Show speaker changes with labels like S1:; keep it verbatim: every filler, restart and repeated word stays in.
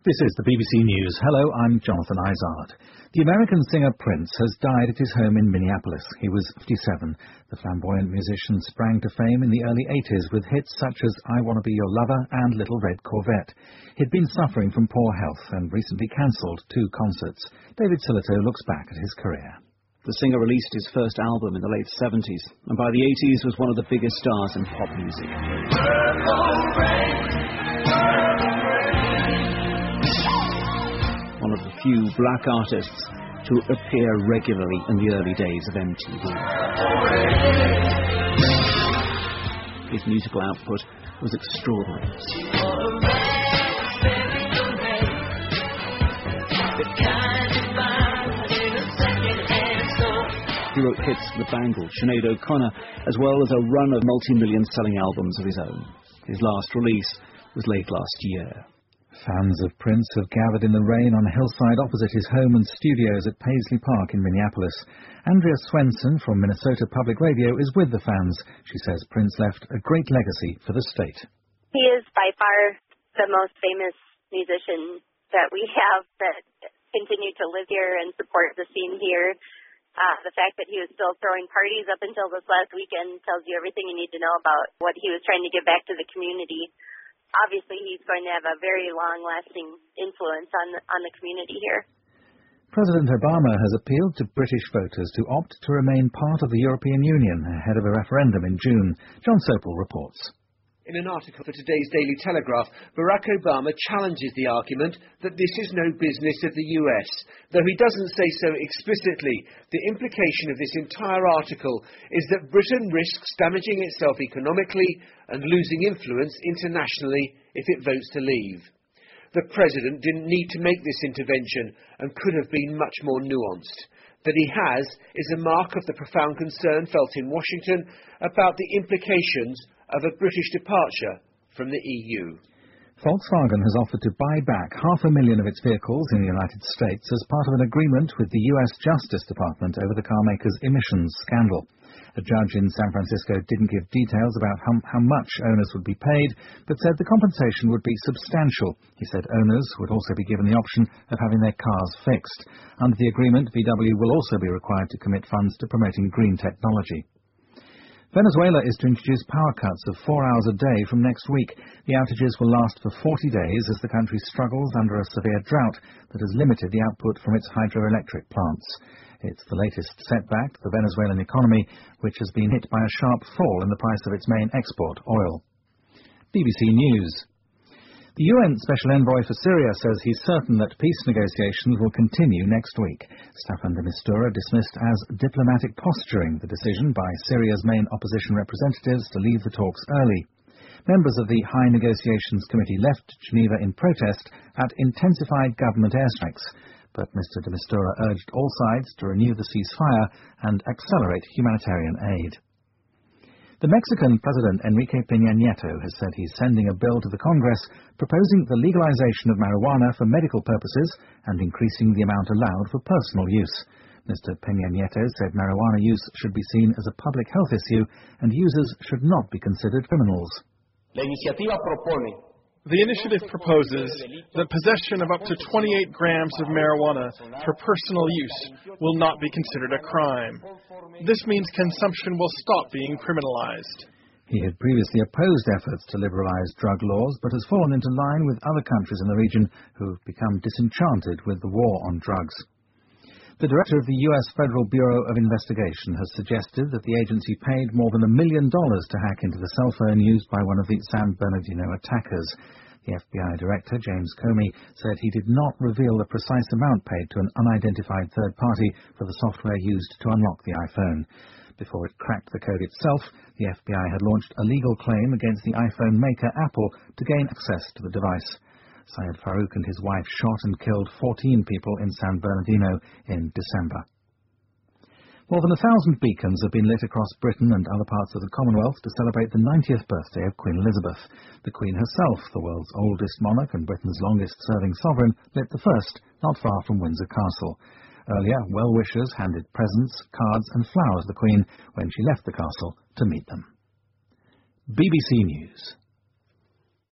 S1: This is the B B C News. Hello, I'm Jonathan Izard. The American singer Prince has died at his home in Minneapolis. He was fifty-seven. The flamboyant musician sprang to fame in the early eighties with hits such as I Wanna Be Your Lover and Little Red Corvette. He'd been suffering from poor health and recently cancelled two concerts. David Sillito looks back at his career.
S2: The singer released his first album in the late seventies, and by the eighties was one of the biggest stars in pop music. One of the few black artists to appear regularly in the early days of M T V. His musical output was extraordinary. He wrote hits for the Bangles, Sinead O'Connor, as well as a run of multi-million selling albums of his own. His last release was late last year.
S1: Fans of Prince have gathered in the rain on a hillside opposite his home and studios at Paisley Park in Minneapolis. Andrea Swenson from Minnesota Public Radio is with the fans. She says Prince left a great legacy for the state.
S3: He is by far the most famous musician that we have that continued to live here and support the scene here. Uh, the fact that he was still throwing parties up until this last weekend tells you everything you need to know about what he was trying to give back to the community. Obviously, he's going to have a very long-lasting influence on the, on the community here.
S1: President Obama has appealed to British voters to opt to remain part of the European Union ahead of a referendum in June. John Sopel reports.
S4: In an article for today's Daily Telegraph, Barack Obama challenges the argument that this is no business of the U S. Though he doesn't say so explicitly, the implication of this entire article is that Britain risks damaging itself economically and losing influence internationally if it votes to leave. The President didn't need to make this intervention and could have been much more nuanced. That he has is a mark of the profound concern felt in Washington about the implications of a British departure from the E U.
S1: Volkswagen has offered to buy back half a million of its vehicles in the United States as part of an agreement with the U S Justice Department over the carmaker's emissions scandal. A judge in San Francisco didn't give details about how, how much owners would be paid, but said the compensation would be substantial. He said owners would also be given the option of having their cars fixed. Under the agreement, V W will also be required to commit funds to promoting green technology. Venezuela is to introduce power cuts of four hours a day from next week. The outages will last for forty days as the country struggles under a severe drought that has limited the output from its hydroelectric plants. It's the latest setback to the Venezuelan economy, which has been hit by a sharp fall in the price of its main export, oil. B B C News. The U N Special Envoy for Syria says he's certain that peace negotiations will continue next week. Staffan de Mistura dismissed as diplomatic posturing the decision by Syria's main opposition representatives to leave the talks early. Members of the High Negotiations Committee left Geneva in protest at intensified government airstrikes, but Mister de Mistura urged all sides to renew the ceasefire and accelerate humanitarian aid. The Mexican President Enrique Peña Nieto has said he's sending a bill to the Congress proposing the legalization of marijuana for medical purposes and increasing the amount allowed for personal use. Mister Peña Nieto said marijuana use should be seen as a public health issue and users should not be considered criminals.
S5: La iniciativa propone
S6: The initiative proposes that possession of up to twenty-eight grams of marijuana for personal use will not be considered a crime. This means consumption will stop being criminalized.
S1: He had previously opposed efforts to liberalize drug laws, but has fallen into line with other countries in the region who have become disenchanted with the war on drugs. The director of the U S Federal Bureau of Investigation has suggested that the agency paid more than a million dollars to hack into the cell phone used by one of the San Bernardino attackers. The F B I director, James Comey, said he did not reveal the precise amount paid to an unidentified third party for the software used to unlock the iPhone. Before it cracked the code itself, the F B I had launched a legal claim against the iPhone maker Apple to gain access to the device. Syed Farouk and his wife shot and killed fourteen people in San Bernardino in December. More than a thousand beacons have been lit across Britain and other parts of the Commonwealth to celebrate the ninetieth birthday of Queen Elizabeth. The Queen herself, the world's oldest monarch and Britain's longest-serving sovereign, lit the first, not far from Windsor Castle. Earlier, well-wishers handed presents, cards and flowers to the Queen when she left the castle to meet them. B B C News.